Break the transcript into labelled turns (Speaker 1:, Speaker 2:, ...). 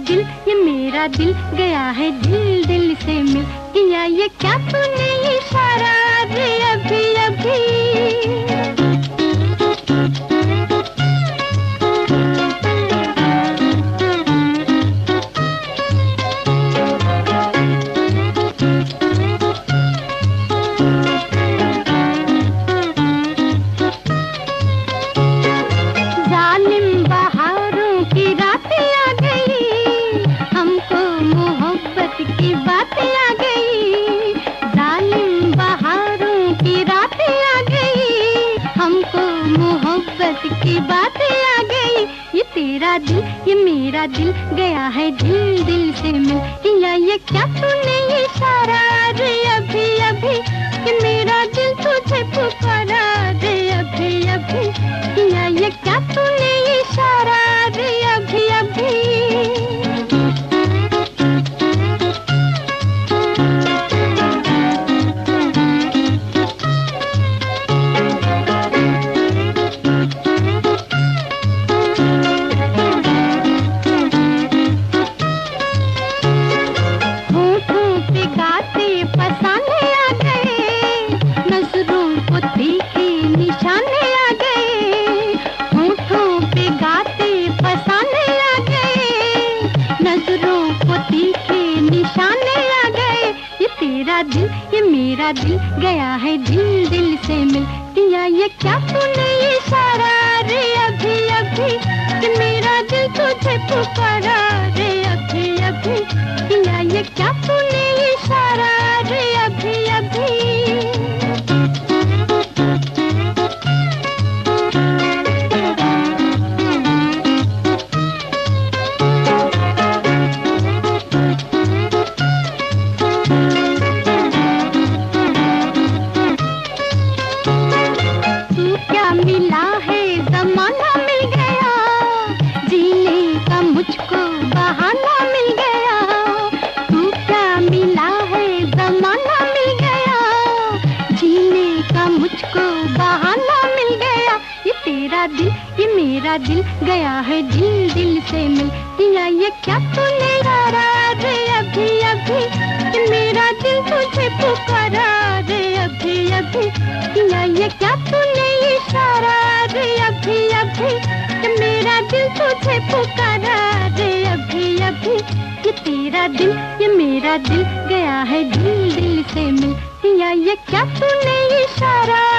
Speaker 1: दिल, ये मेरा दिल गया है दिल दिल से मिल। किया ये क्या तूने इशारा रे अभी अभी। की बातें आ गई, ये तेरा दिल, ये मेरा दिल गया है दिल दिल से मिल। किया ये क्या तूने इशारा रे अभी अभी, कि मेरा दिल तुझे पुकारा रे अभी अभी। किया ये क्या तूने इशारा रे अभी अभी। तेरा दिल, ये मेरा दिल गया है दिल दिल से मिल। किया ये क्या तूने इशारा रे अभी अभी, कि मेरा दिल तुझे पुकारा रे अभी अभी। किया ये क्या तूने इशारा रे अभी अभी। मिला है ज़माना मिल गया, जीने का मुझको बहाना मिल गया। तू क्या मिला है ज़माना मिल गया, जीने का मुझको बहाना मिल गया। ये तेरा दिल, ये मेरा दिल गया है दिल दिल से मिल। किया ये क्या तूने इशारा रे अभी अभी, कि मेरा दिल तुझे पुकारा रे अभी अभी। किया ये क्या तूने इशारा रे अभी अभी, कि मेरा दिल तुझे पुकारा रे अभी अभी। ये तेरा दिल, ये मेरा दिल गया है दिल दिल से मिल। किया ये क्या तूने इशारा